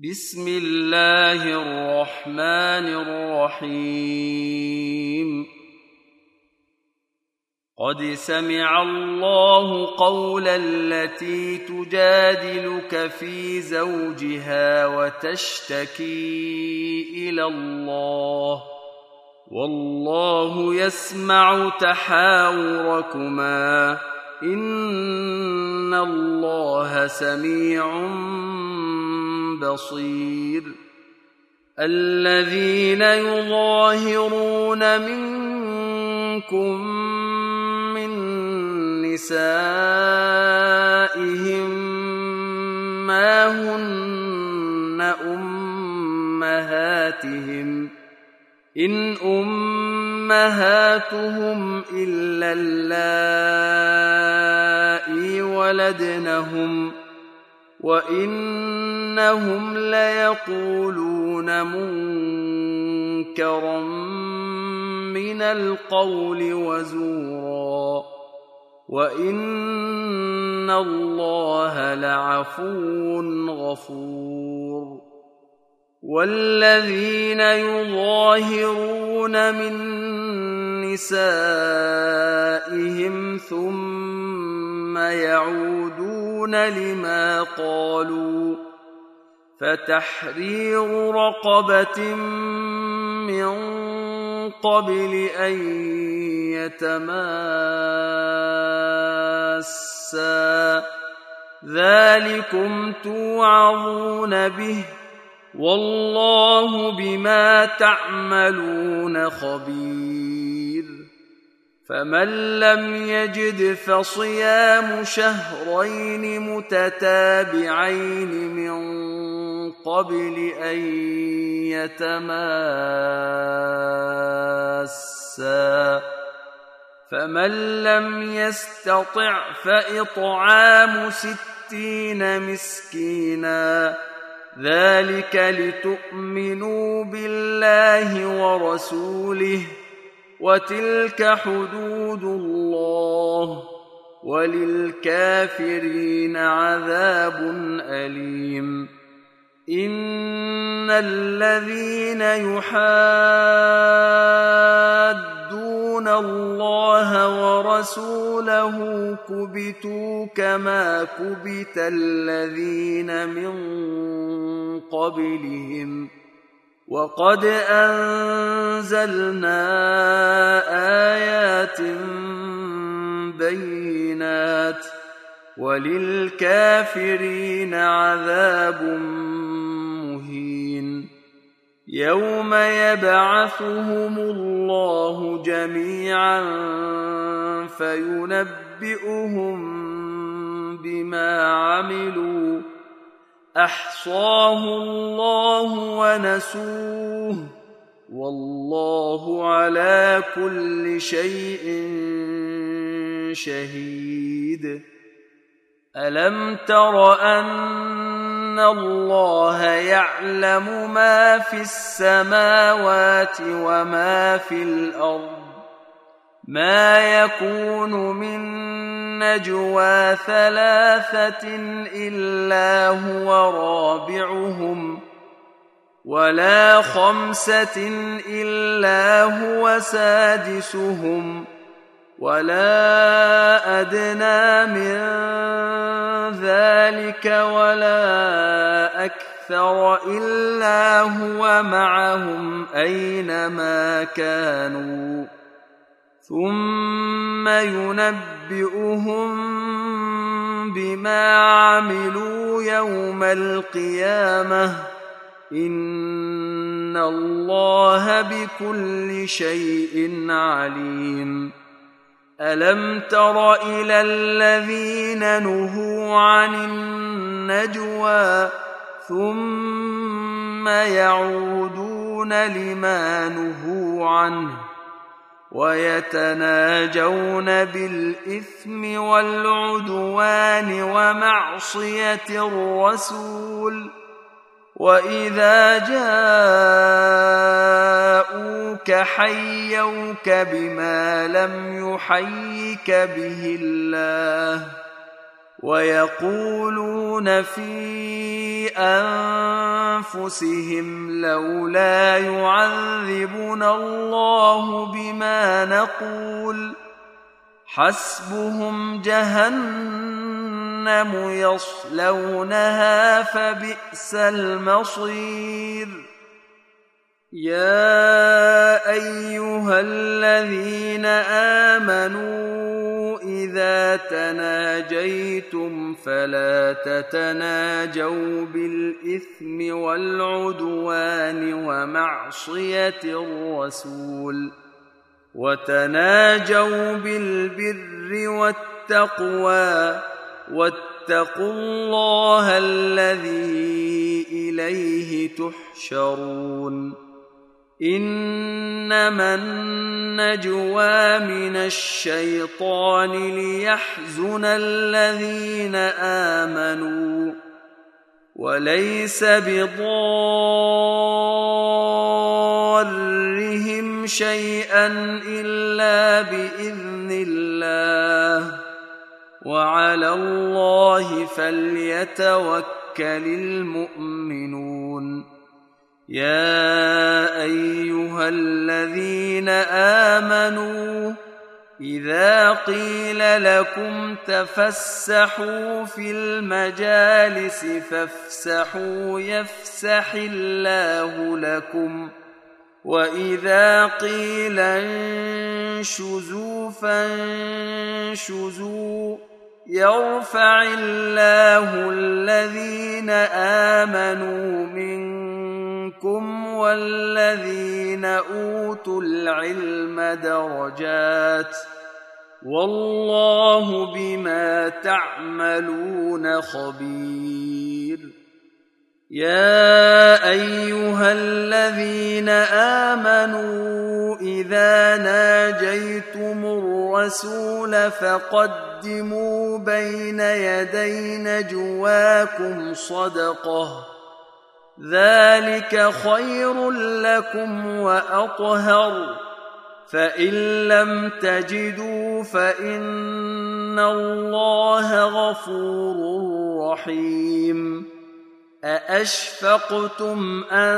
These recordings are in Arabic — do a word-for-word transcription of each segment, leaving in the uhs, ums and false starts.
بسم الله الرحمن الرحيم قد سمع الله قول التي تجادلك في زوجها وتشتكي إلى الله والله يسمع تحاوركما إن الله سميع بصير. الذين يظاهرون منكم من نسائهم ما هن أمهاتهم إن أمهاتهم إلا اللائي ولدنهم وإنهم ليقولون منكرا من القول وزورا وإن الله لعفو غفور. والذين يظاهرون من نسائهم ثم يعودون لما قالوا فتحرير رقبة من قبل أن يتماسا ذلكم توعظون به والله بما تعملون خبير. فمن لم يجد فصيام شهرين متتابعين من قبل أن يتماسا فمن لم يستطع فإطعام ستين مسكينا ذلك لتؤمنوا بالله ورسوله وتلك حدود الله وللكافرين عذاب أليم. إن الذين يحادون الله ورسوله كبتوا كما كبت الذين من قبلهم وقد أنزلنا آيات بينات وللكافرين عذاب مهين. يوم يبعثهم الله جميعا فينبئهم بما عملوا أحصاه الله ونسوه والله على كل شيء شهيد. ألم تر أن الله يعلم ما في السماوات وما في الأرض ما يكون من نجوى ثلاثة إلا هو رابعهم ولا خمسة إلا هو سادسهم ولا أدنى من ذلك ولا أكثر إلا هو معهم أينما كانوا ثم ينبئهم بما عملوا يوم القيامة إن الله بكل شيء عليم. ألم تر إلى الذين نهوا عن النجوى ثم يعودون لما نهوا عنه ويتناجون بالإثم والعدوان ومعصية الرسول وإذا جاءوك حيوك بما لم يحيك به الله ويقولون في أنفسهم لولا يعذبنا الله بما نقول حسبهم جهنم يصلونها فبئس المصير يا أيها الذين آمنوا إذا تناجيتم فلا تتناجوا بالإثم والعدوان ومعصية الرسول وتناجوا بالبر والتقوى واتقوا الله الذي إليه تحشرون إنما النجوى من الشيطان ليحزن الذين آمنوا وليس بضارهم شيئا إلا بإذن الله وعلى الله فليتوكل المؤمنون يا أيها الذين آمنوا إذا قيل لكم تفسحوا في المجالس فافسحوا يفسح الله لكم وإذا قيل انشزوا فانشزوا يرفع الله الذين آمنوا منكم والذين أوتوا العلم درجات والله بما تعملون خبير يا أيها الذين آمنوا إذا ناجيتم الرسول فقدموا بين يدي نجواكم صدقة ذلك خير لكم وأطهر فإن لم تجدوا فإن الله غفور رحيم أأشفقتم أن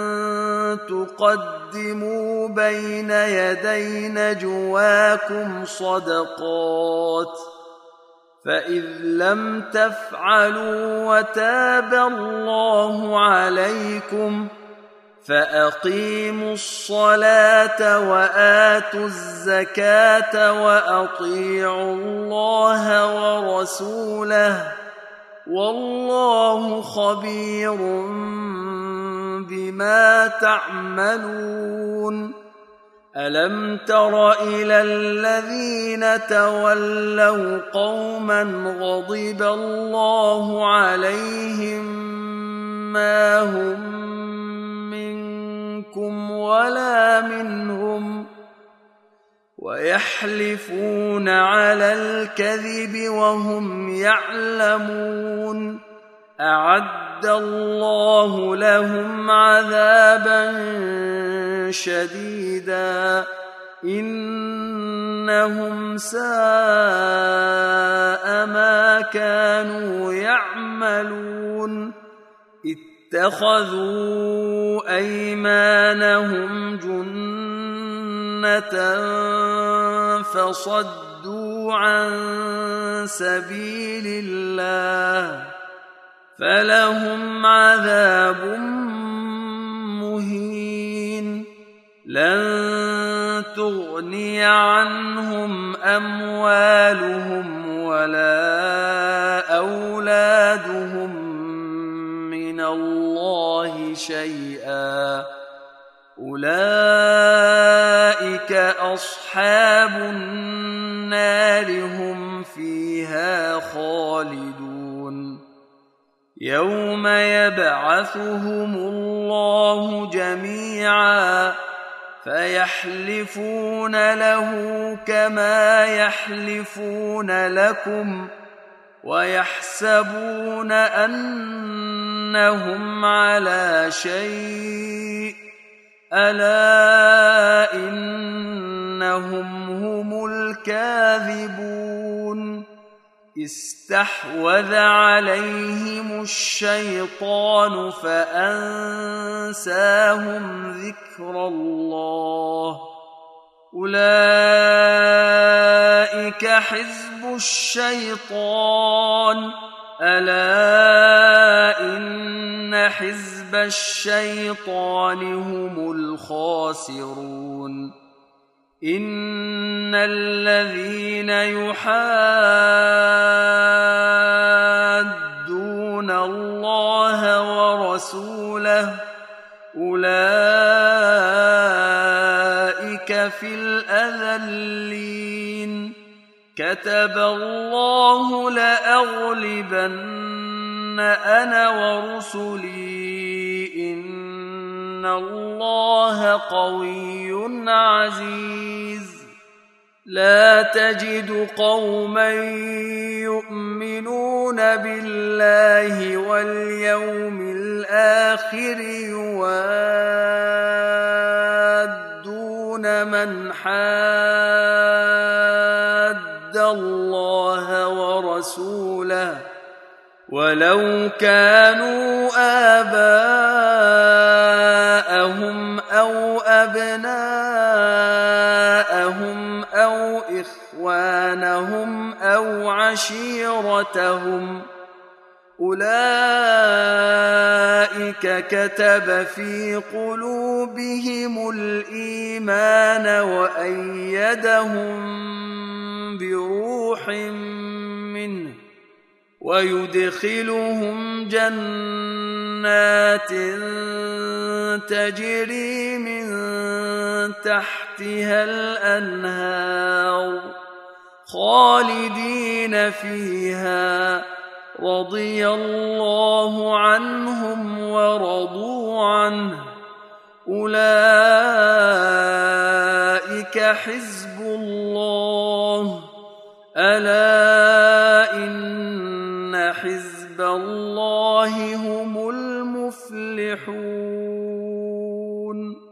تقدموا بين يدي نجواكم صدقات فإذ لم تفعلوا وتاب الله عليكم فأقيموا الصلاة وآتوا الزكاة وأطيعوا الله ورسوله والله خبير بما تعملون ألم تر إلى الذين تولوا قوما غضب الله عليهم ما هم منكم ولا منهم ويحلفون على الكذب وهم يعلمون أعد الله لهم عذابا شديدا إنهم ساء ما كانوا يعملون اتخذوا أيمانهم جنة فصدوا عن سبيل الله فلهم عذاب مهين لن تغني عنهم أموالهم ولا أولادهم من الله شيئا أولئك أصحاب النار هم فيها خالدون يوم يبعثهم الله جميعا فيحلفون له كما يحلفون لكم ويحسبون أنهم على شيء ألا إنهم هم الكاذبون استحوذ عليهم الشيطان فأنساهم ذكر الله أولئك حزب الشيطان ألا إن حزب الشيطان هم الخاسرون إن الذين يحادون الله ورسوله أولئك في الأذلين كتب الله لأغلبن أنا ورسلي إن الله قوي عزيز لا تجد قوما يؤمنون بالله واليوم الآخر يوادون من حاد الله ورسوله ولو كانوا آباءهم أو أبناءهم أو إخوانهم أو عشيرتهم أولئك كتب في قلوبهم الإيمان وأيدهم بروح منه ويدخلهم جنات تجري من تحتها الأنهار خالدين فيها رضي الله عنهم ورضوا عنه أولئك حزب الله ألا إن حزب الله هم المفلحون